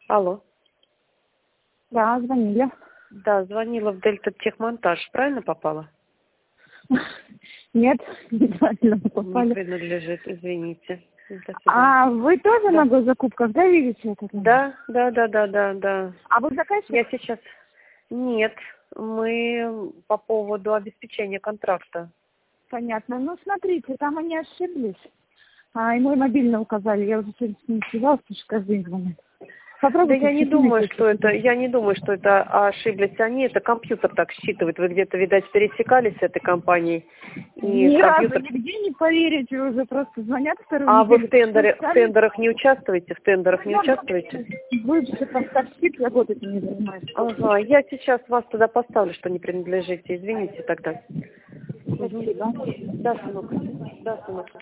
Алло. Да, звонили. Да, звонила в Дельта Техмонтаж. Правильно попала? Нет, неправильно вы попали. Не принадлежит, извините. А вы тоже Да. на госзакупках, да, видите этот? Да. А вы заказчик? Я сейчас... Нет, мы по поводу обеспечения контракта. Понятно. Ну, смотрите, там они ошиблись. И мой мобильный указали. Я уже сегодня с ним связалась, потому что каждый день звонит. Да Попробуйте. я не думаю, что это ошиблись они, это компьютер так считывает. Вы где-то, видать, пересекались с этой компанией. И Ни разу компьютер... нигде не поверите, уже просто звонят вторую А вы неделю. в тендерах не участвуете? В тендерах не участвуете? Бывший поставщик, я год этим не занимаюсь. Ага, я сейчас вас туда поставлю, что не принадлежите. Извините тогда. Спасибо. Да, сынок. Да, сынок.